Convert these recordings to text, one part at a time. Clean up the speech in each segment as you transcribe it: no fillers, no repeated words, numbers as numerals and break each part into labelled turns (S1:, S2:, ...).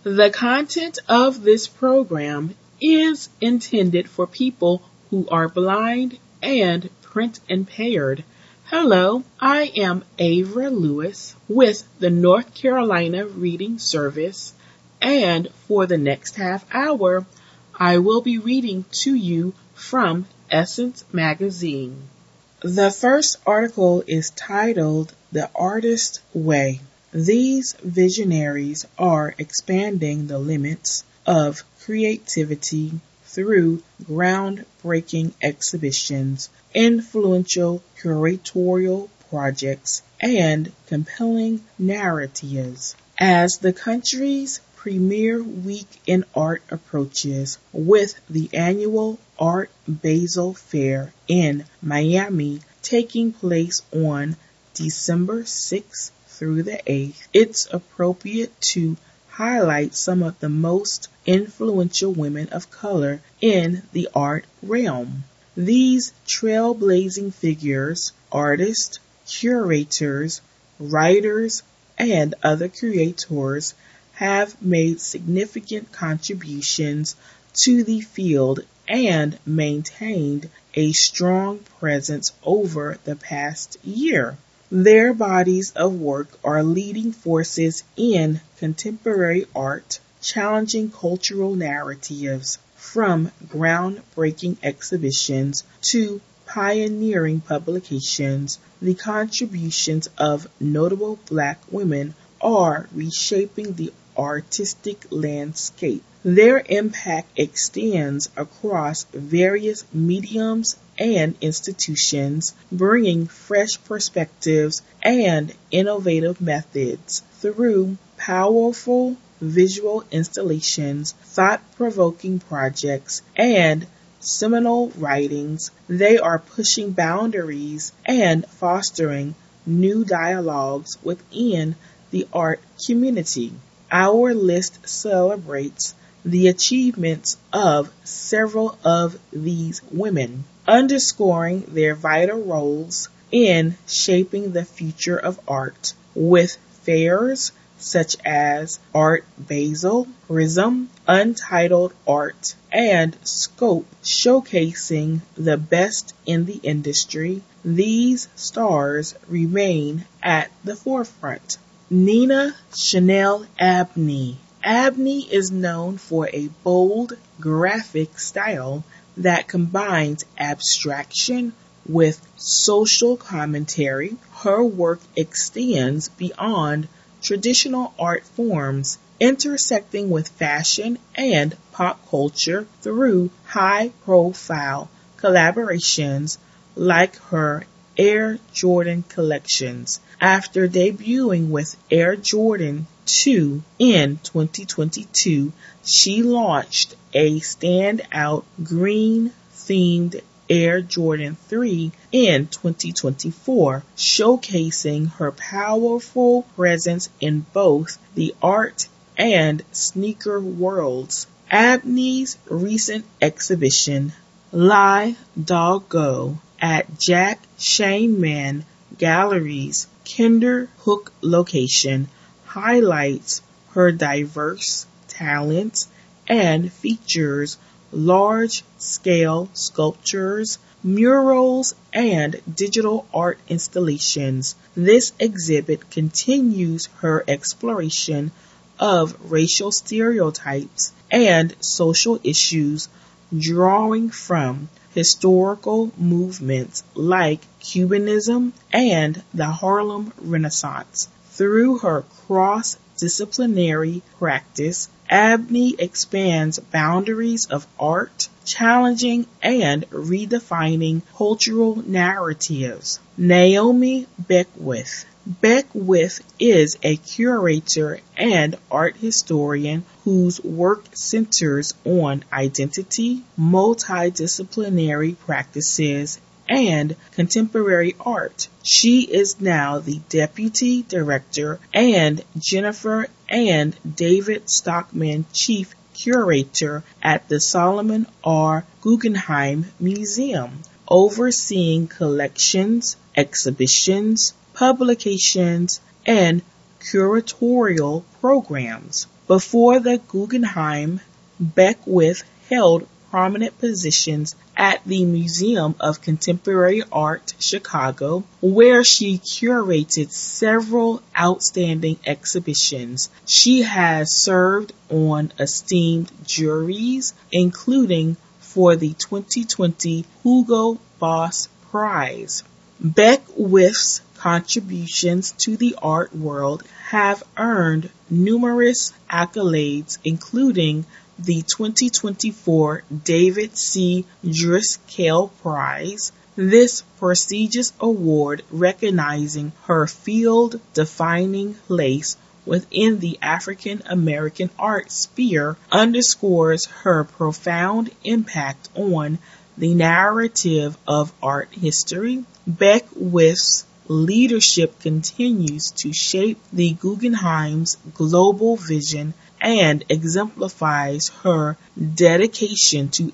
S1: The content of this program is intended for people who are blind and print impaired. Hello, I am Avra Lewis with the North Carolina Reading Service, and for the next half hour, I will be reading to you from Essence Magazine. The first article is titled The Artist's Way. These visionaries are expanding the limits of creativity through groundbreaking exhibitions, influential curatorial projects, and compelling narratives. As the country's premier week in art approaches with the annual Art Basel Fair in Miami taking place on December 6th through the 8th, it's appropriate to highlight some of the most influential women of color in the art realm. These trailblazing figures, artists, curators, writers, and other creators have made significant contributions to the field and maintained a strong presence over the past year. Their bodies of work are leading forces in contemporary art, challenging cultural narratives from groundbreaking exhibitions to pioneering publications. The contributions of notable Black women are reshaping the artistic landscape. Their impact extends across various mediums and institutions, bringing fresh perspectives and innovative methods through powerful visual installations, thought-provoking projects, and seminal writings. They are pushing boundaries and fostering new dialogues within the art community. Our list celebrates the achievements of several of these women, underscoring their vital roles in shaping the future of art, with fairs such as Art Basel, RISM, Untitled Art, and Scope showcasing the best in the industry. These stars remain at the forefront. Nina Chanel Abney. Abney is known for a bold, graphic style that combines abstraction with social commentary. Her work extends beyond traditional art forms, intersecting with fashion and pop culture through high-profile collaborations like her Air Jordan collections. After debuting with Air Jordan 2 in 2022, she launched a standout green-themed Air Jordan 3 in 2024, showcasing her powerful presence in both the art and sneaker worlds. Abney's recent exhibition, Lie Dog Go, at Jack Shainman Gallery's Kinderhook location, highlights her diverse talents and features large-scale sculptures, murals, and digital art installations. This exhibit continues her exploration of racial stereotypes and social issues, drawing from historical movements like Cubanism and the Harlem Renaissance. Through her cross-disciplinary practice, Abney expands boundaries of art, challenging and redefining cultural narratives. Naomi Beckwith. Beckwith is a curator and art historian whose work centers on identity, multidisciplinary practices, and contemporary art. She is now the Deputy Director and Jennifer and David Stockman Chief Curator at the Solomon R. Guggenheim Museum, overseeing collections, exhibitions, publications, and curatorial programs. Before the Guggenheim, Beckwith held prominent positions at the Museum of Contemporary Art, Chicago, where she curated several outstanding exhibitions. She has served on esteemed juries, including for the 2020 Hugo Boss Prize. Beckwith's contributions to the art world have earned numerous accolades, including the 2024 David C. Driskell Prize. This prestigious award, recognizing her field-defining place within the African American art sphere, underscores her profound impact on the narrative of art history. Beckwith's leadership continues to shape the Guggenheim's global vision and exemplifies her dedication to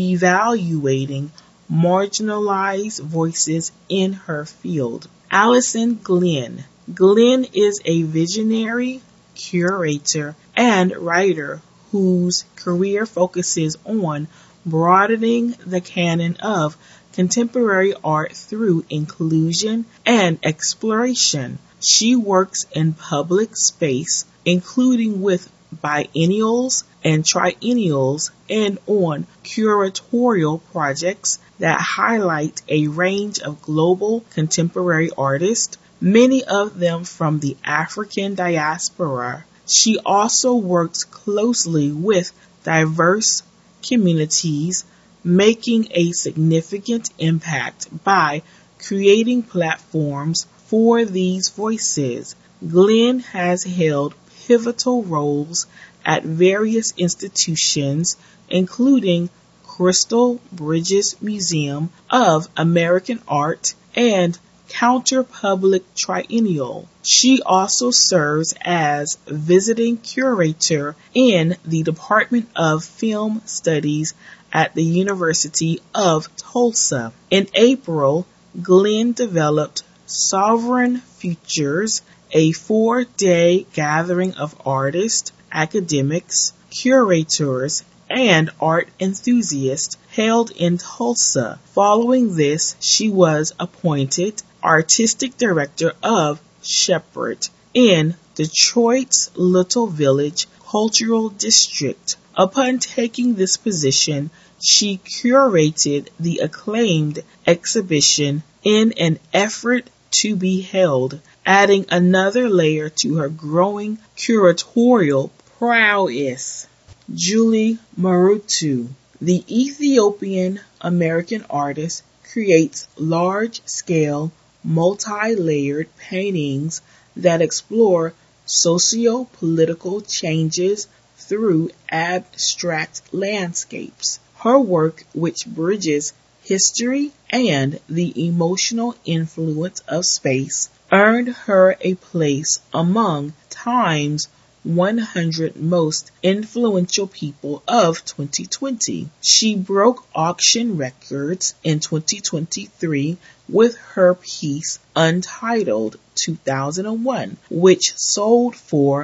S1: evaluating marginalized voices in her field. Allison Glenn. Glenn is a visionary curator and writer whose career focuses on broadening the canon of contemporary art through inclusion and exploration. She works in public space, including with biennials and triennials, and on curatorial projects that highlight a range of global contemporary artists, many of them from the African diaspora. She also works closely with diverse communities, making a significant impact by creating platforms for these voices. Glenn has held pivotal roles at various institutions, including Crystal Bridges Museum of American Art and Counter Public Triennial. She also serves as visiting curator in the Department of Film Studies at the University of Tulsa. In April, Glenn developed Sovereign Futures, a 4-day gathering of artists, academics, curators, and art enthusiasts held in Tulsa. Following this, she was appointed artistic director of Shepherd in Detroit's Little Village Cultural District. Upon taking this position, she curated the acclaimed exhibition In an Effort to Be Held, adding another layer to her growing curatorial prowess. Julie Marutu, the Ethiopian American artist, creates large-scale, multi-layered paintings that explore socio-political changes through abstract landscapes. Her work, which bridges history and the emotional influence of space, earned her a place among Time's 100 most influential people of 2020. She broke auction records in 2023 with her piece Untitled 2001, which sold for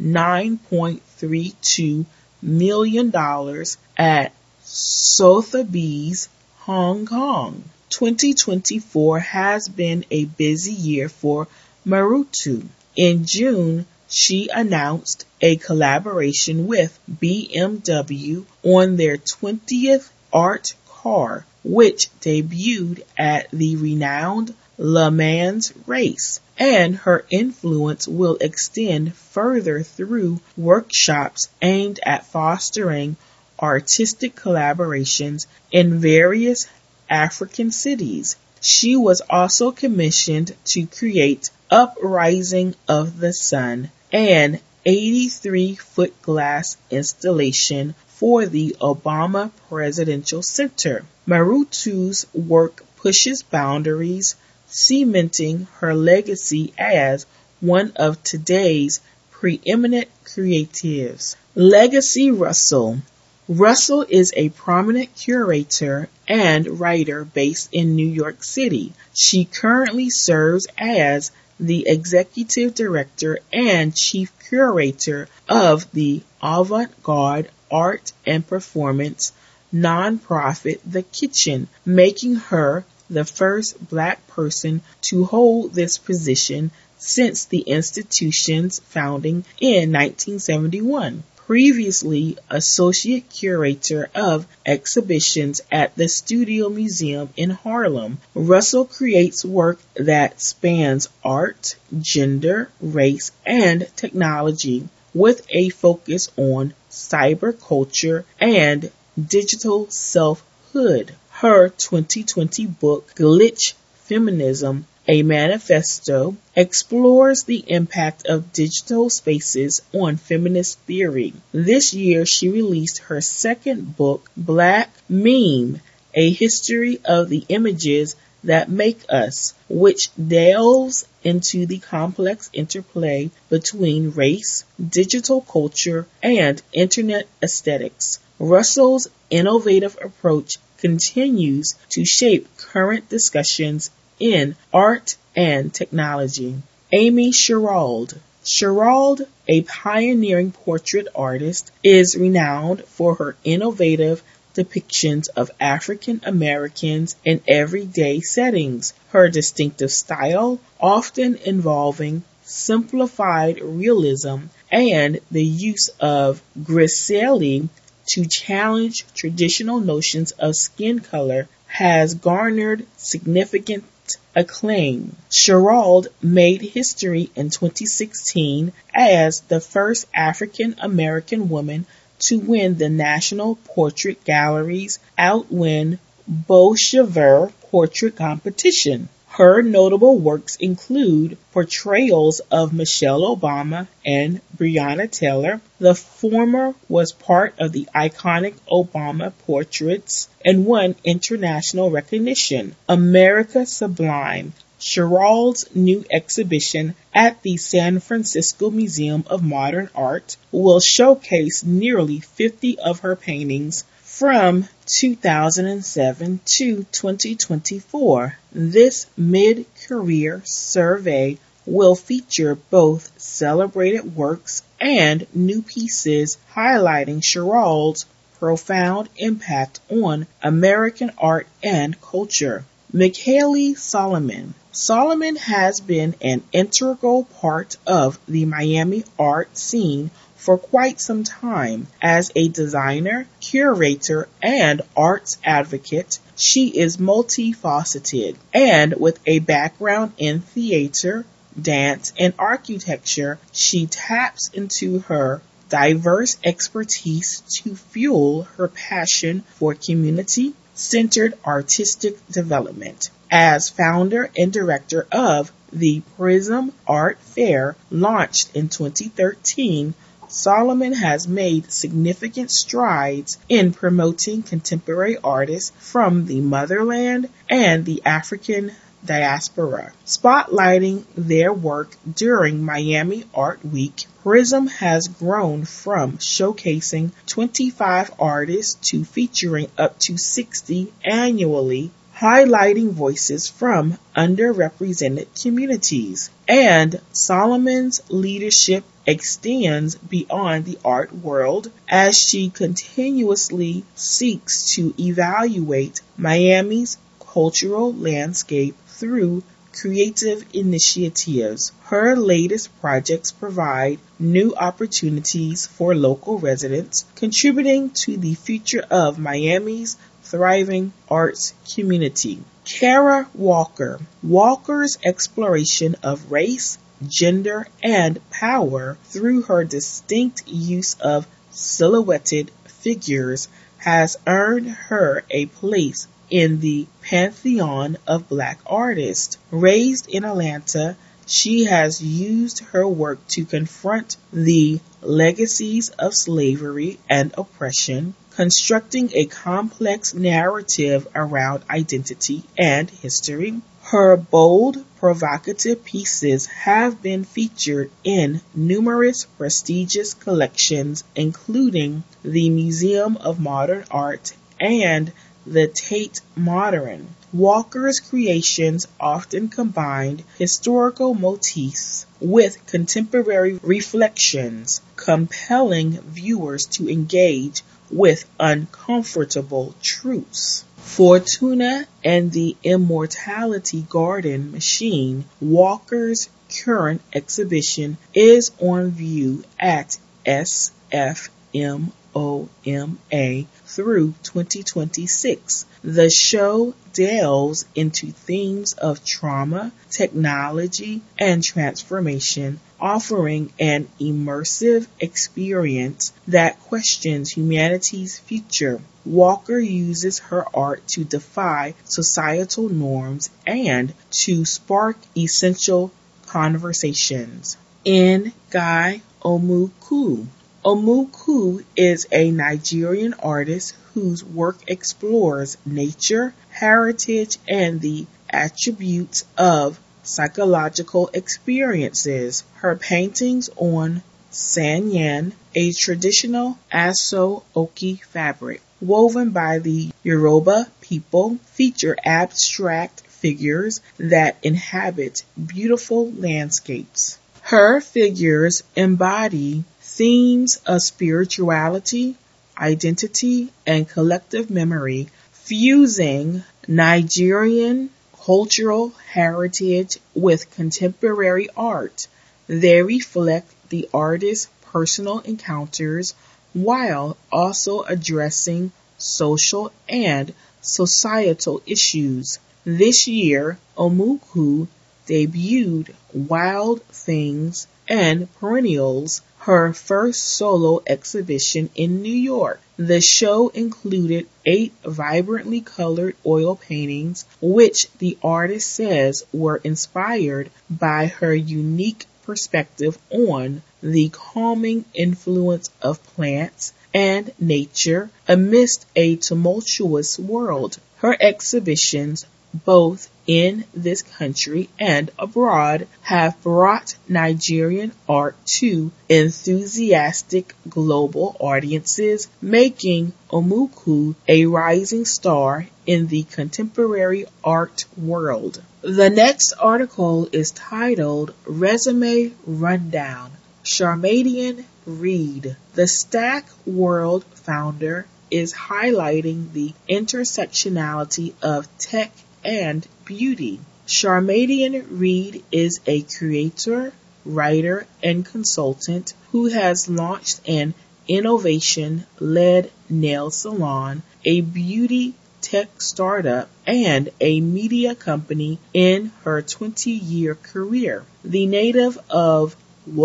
S1: $9.32 million at Sotheby's, Hong Kong. 2024 has been a busy year for Marutu. In June, she announced a collaboration with BMW on their 20th art car, which debuted at the renowned Le Mans race, and her influence will extend further through workshops aimed at fostering artistic collaborations in various African cities. She was also commissioned to create Uprising of the Sun, an 83-foot glass installation for the Obama Presidential Center. Marutu's work pushes boundaries, cementing her legacy as one of today's preeminent creatives. Legacy Russell. Russell is a prominent curator and writer based in New York City. She currently serves as the executive director and chief curator of the avant-garde art and performance nonprofit The Kitchen, making her the first Black person to hold this position since the institution's founding in 1971. Previously associate curator of exhibitions at the Studio Museum in Harlem, Russell creates work that spans art, gender, race, and technology, with a focus on cyberculture and digital selfhood. Her 2020 book, Glitch Feminism, a manifesto, explores the impact of digital spaces on feminist theory. This year, she released her second book, Black Meme, A History of the Images That Make Us, which delves into the complex interplay between race, digital culture, and internet aesthetics. Russell's innovative approach continues to shape current discussions in art and technology. Amy Sherald. Sherald, a pioneering portrait artist, is renowned for her innovative depictions of African Americans in everyday settings. Her distinctive style, often involving simplified realism and the use of grisaille to challenge traditional notions of skin color, has garnered significant acclaim. Sherald made history in 2016 as the first African American woman to win the National Portrait Gallery's Outwin Bolshevik portrait competition. Her notable works include portrayals of Michelle Obama and Breonna Taylor. The former was part of the iconic Obama portraits and won international recognition. America Sublime. Sherald's new exhibition at the San Francisco Museum of Modern Art will showcase nearly 50 of her paintings from 2007 to 2024. This mid-career survey will feature both celebrated works and new pieces highlighting Sherald's profound impact on American art and culture. Michaele Solomon. Solomon has been an integral part of the Miami art scene for quite some time. As a designer, curator, and arts advocate, she is multifaceted, and with a background in theater, dance, and architecture, she taps into her diverse expertise to fuel her passion for community-centered artistic development. As founder and director of the Prism Art Fair, launched in 2013, Solomon has made significant strides in promoting contemporary artists from the motherland and the African diaspora. Spotlighting their work during Miami Art Week, Prism has grown from showcasing 25 artists to featuring up to 60 annually, highlighting voices from underrepresented communities. And Solomon's leadership extends beyond the art world as she continuously seeks to evaluate Miami's cultural landscape through creative initiatives. Her latest projects provide new opportunities for local residents, contributing to the future of Miami's thriving arts community. Kara Walker. Walker's exploration of race, gender, and power through her distinct use of silhouetted figures has earned her a place in the pantheon of Black artists. Raised in Atlanta, she has used her work to confront the legacies of slavery and oppression, constructing a complex narrative around identity and history. Her bold, provocative pieces have been featured in numerous prestigious collections, including the Museum of Modern Art and the Tate Modern. Walker's creations often combined historical motifs with contemporary reflections, compelling viewers to engage with uncomfortable truths. Fortuna and the Immortality Garden Machine, Walker's current exhibition, is on view at SFMOMA through 2026. The show delves into themes of trauma, technology, and transformation, offering an immersive experience that questions humanity's future. Walker uses her art to defy societal norms and to spark essential conversations. Nguy Omuku. Omuku is a Nigerian artist whose work explores nature, heritage, and the attributes of psychological experiences. Her paintings on sanyan, a traditional aso-oke fabric woven by the Yoruba people, feature abstract figures that inhabit beautiful landscapes. Her figures embody themes of spirituality, identity, and collective memory, fusing Nigerian cultural heritage with contemporary art. They reflect the artist's personal encounters while also addressing social and societal issues. This year, Omuku debuted Wild Things and Perennials, her first solo exhibition in New York. The show included 8 vibrantly colored oil paintings, which the artist says were inspired by her unique perspective on the calming influence of plants and nature amidst a tumultuous world. Her exhibitions, both in this country and abroad, have brought Nigerian art to enthusiastic global audiences, making Omuku a rising star in the contemporary art world. The next article is titled Resume Rundown. Sharmadian Reid, the Stack World founder, is highlighting the intersectionality of tech and beauty. Sharmadian Reid is a creator, writer, and consultant who has launched an innovation-led nail salon, a beauty tech startup, and a media company in her 20-year career. The native of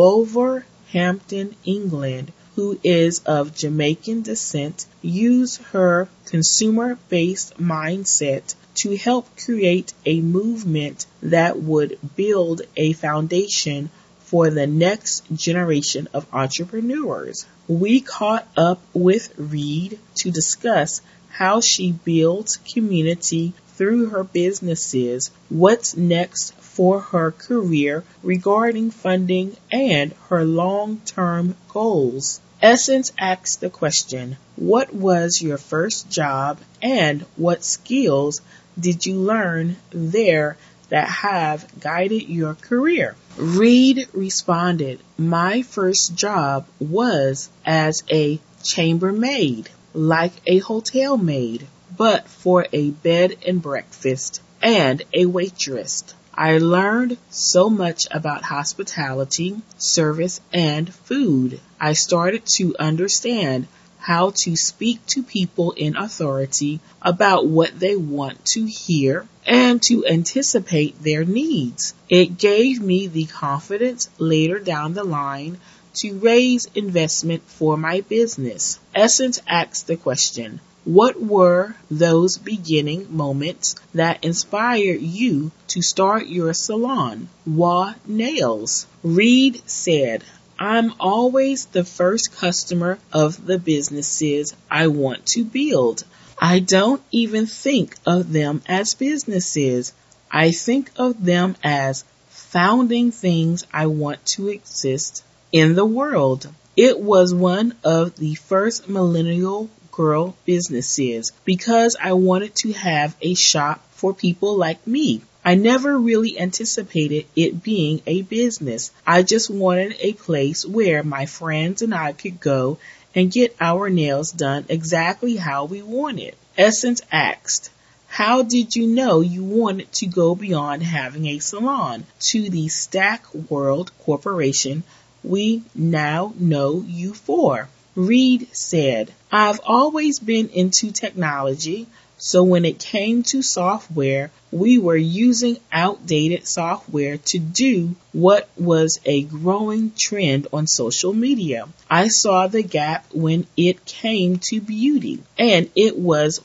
S1: Wolverhampton, England, who is of Jamaican descent, used her consumer-based mindset to help create a movement that would build a foundation for the next generation of entrepreneurs. We caught up with Reid to discuss how she builds community through her businesses, what's next for her career regarding funding, and her long-term goals. Essence asks the question, what was your first job and what skills did you learn there that have guided your career? Reid responded, my first job was as a chambermaid, like a hotel maid, but for a bed and breakfast, and a waitress. I learned so much about hospitality, service, and food. I started to understand how to speak to people in authority about what they want to hear and to anticipate their needs. It gave me the confidence later down the line to raise investment for my business. Essence asks the question, what were those beginning moments that inspired you to start your salon, Wa Nails? Reid said, I'm always the first customer of the businesses I want to build. I don't even think of them as businesses. I think of them as founding things I want to exist in the world. It was one of the first millennial girl businesses because I wanted to have a shop for people like me. I never really anticipated it being a business. I just wanted a place where my friends and I could go and get our nails done exactly how we wanted. Essence asked, how did you know you wanted to go beyond having a salon? To the Stack World Corporation we now know you for. Reed said, I've always been into technology, so when it came to software, we were using outdated software to do what was a growing trend on social media. I saw the gap when it came to beauty, and it was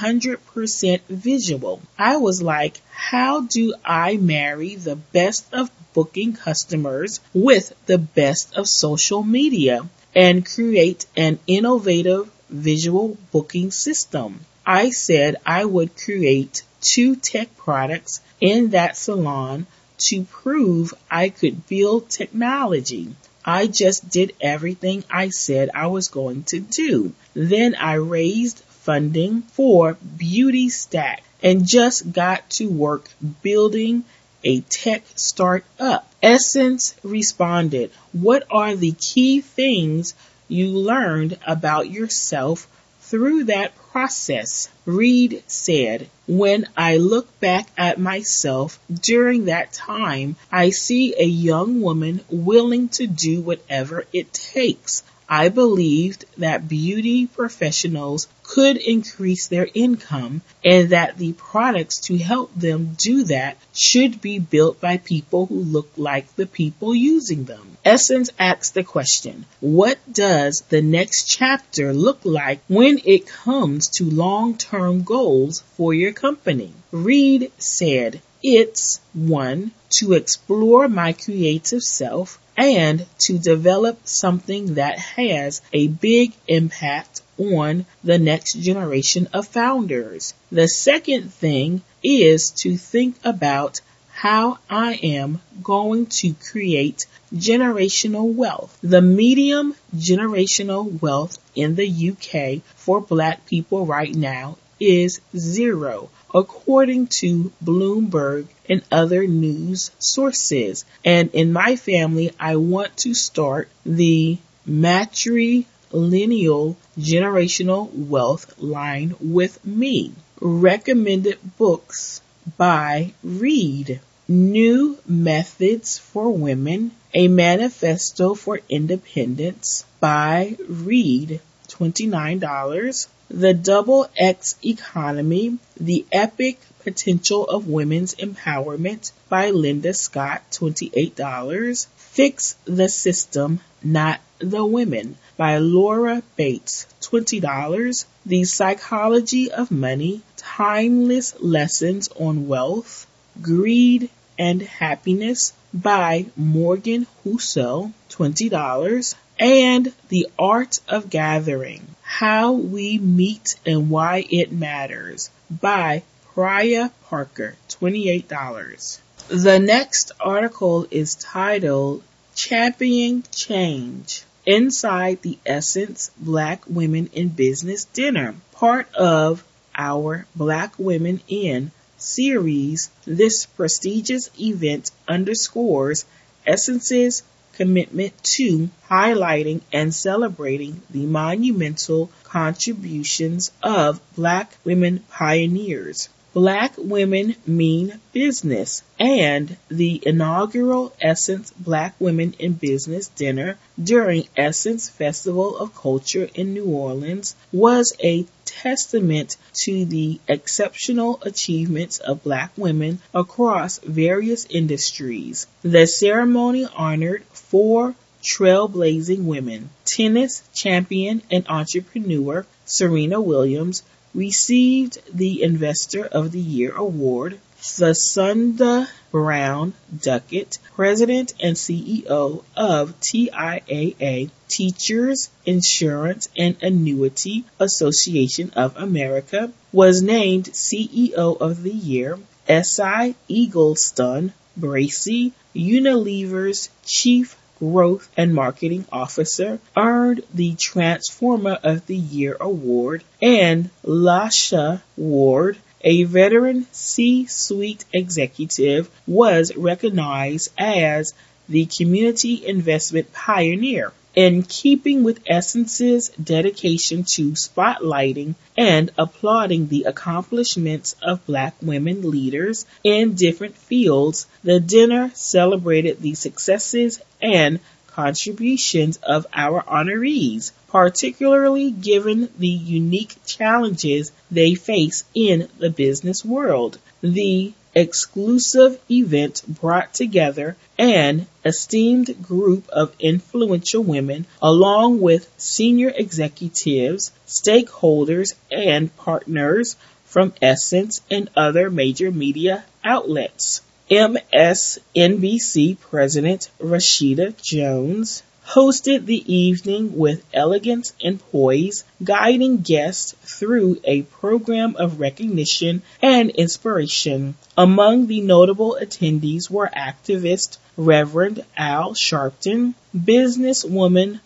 S1: 100% visual. I was like, how do I marry the best of booking customers with the best of social media and create an innovative visual booking system? I said I would create 2 tech products in that salon to prove I could build technology. I just did everything I said I was going to do. Then I raised funding for Beauty Stack and just got to work building a tech startup. Essence responded, what are the key things you learned about yourself through that process? Reed said, when I look back at myself during that time, I see a young woman willing to do whatever it takes. I believed that beauty professionals could increase their income and that the products to help them do that should be built by people who look like the people using them. Essence asked the question, what does the next chapter look like when it comes to long-term goals for your company? Reed said, it's 1, to explore my creative self and to develop something that has a big impact on the next generation of founders. The second thing is to think about how I am going to create generational wealth. The median generational wealth in the UK for Black people right now is 0, according to Bloomberg and other news sources. And in my family, I want to start the matrilineal generational wealth line with me. Recommended books by Reed. New Methods for Women, A Manifesto for Independence by Reed, $29. The Double X Economy, The Epic Potential of Women's Empowerment by Linda Scott, $28. Fix the System, Not the Women by Laura Bates, $20. The Psychology of Money, Timeless Lessons on Wealth, Greed and Happiness by Morgan Housel, $20. And The Art of Gathering, How We Meet and Why It Matters by Priya Parker, $28. The next article is titled Champion Change, Inside the Essence Black Women in Business Dinner, part of our Black Women in series. This prestigious event underscores Essence's commitment to highlighting and celebrating the monumental contributions of Black women pioneers. Black Women Mean Business, and the inaugural Essence Black Women in Business dinner during Essence Festival of Culture in New Orleans was a testament to the exceptional achievements of Black women across various industries. The ceremony honored 4 trailblazing women. Tennis champion and entrepreneur Serena Williams received the Investor of the Year award. Thasunda Brown Duckett, President and CEO of TIAA, Teachers Insurance and Annuity Association of America, was named CEO of the Year. Esai Eagleston Bracey, Unilever's Chief Growth and Marketing Officer, earned the Transformer of the Year award, and Lasha Ward, a veteran C-suite executive, was recognized as the Community Investment Pioneer. In keeping with Essence's dedication to spotlighting and applauding the accomplishments of Black women leaders in different fields, the dinner celebrated the successes and contributions of our honorees, particularly given the unique challenges they face in the business world. The exclusive event brought together an esteemed group of influential women along with senior executives, stakeholders, and partners from Essence and other major media outlets. MSNBC President Rashida Jones hosted the evening with elegance and poise, guiding guests through a program of recognition and inspiration. Among the notable attendees were activist Reverend Al Sharpton, businesswoman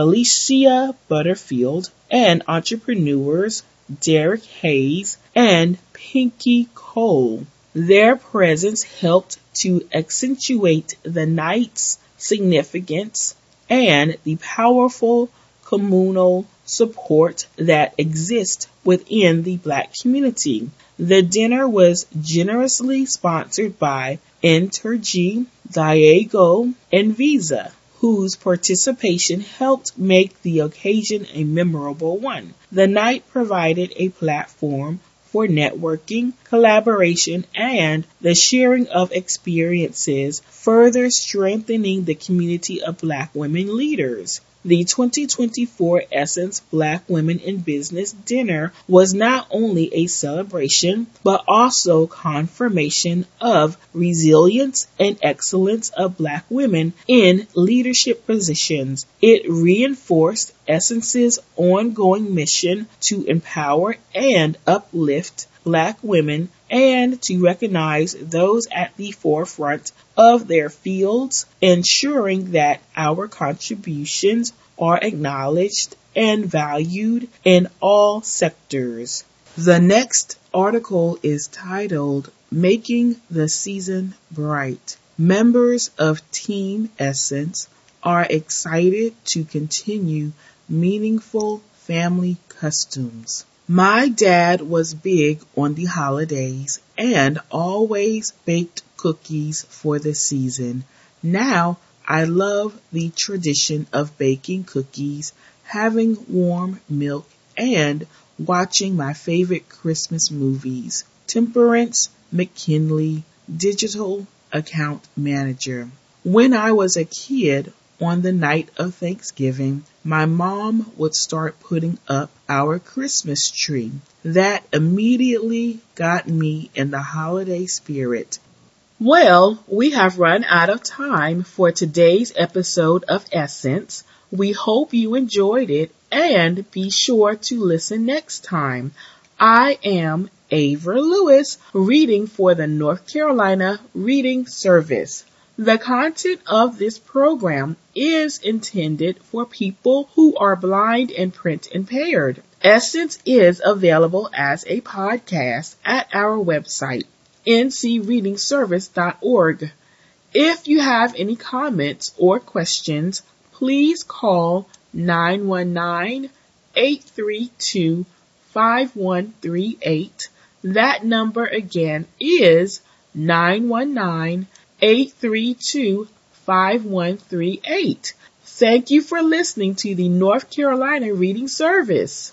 S1: Valicia Butterfield, and entrepreneurs Derek Hayes and Pinky Cole. Their presence helped to accentuate the night's significance and the powerful communal support that exists within the Black community. The dinner was generously sponsored by Entergy, Diageo, and Visa, whose participation helped make the occasion a memorable one. The night provided a platform for networking, collaboration, and the sharing of experiences, further strengthening the community of Black women leaders. The 2024 Essence Black Women in Business Dinner was not only a celebration, but also confirmation of resilience and excellence of Black women in leadership positions. It reinforced Essence's ongoing mission to empower and uplift Black women and to recognize those at the forefront of their fields, ensuring that our contributions are acknowledged and valued in all sectors. The next article is titled, Making the Season Bright. Members of Team Essence are excited to continue meaningful family customs. My dad was big on the holidays and always baked cookies for the season. Now I love the tradition of baking cookies, having warm milk, and watching my favorite Christmas movies. Temperance McKinley, Digital Account Manager. When I was a kid, on the night of Thanksgiving, my mom would start putting up our Christmas tree. That immediately got me in the holiday spirit. Well, we have run out of time for today's episode of Essence. We hope you enjoyed it and be sure to listen next time. I am Ava Lewis, reading for the North Carolina Reading Service. The content of this program is intended for people who are blind and print impaired. Essence is available as a podcast at our website, ncreadingservice.org. If you have any comments or questions, please call 919-832-5138. That number again is 919-832-5138. Thank you for listening to the North Carolina Reading Service.